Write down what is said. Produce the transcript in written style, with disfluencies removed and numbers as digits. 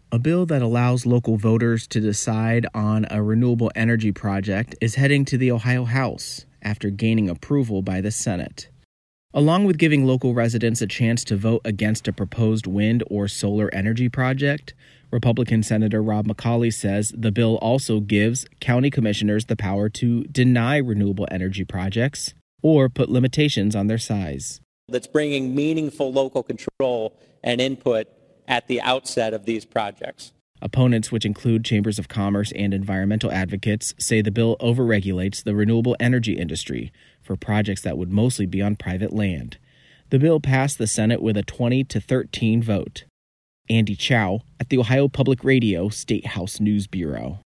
A bill that allows local voters to decide on a renewable energy project is heading to the Ohio House after gaining approval by the Senate. Along with giving local residents a chance to vote against a proposed wind or solar energy project, Republican Senator Rob McCauley says the bill also gives county commissioners the power to deny renewable energy projects or put limitations on their size. That's bringing meaningful local control and input at the outset of these projects. Opponents, which include chambers of commerce and environmental advocates, say the bill overregulates the renewable energy industry for projects that would mostly be on private land. The bill passed the Senate with a 20-13 vote. Andy Chow at the Ohio Public Radio State House News Bureau.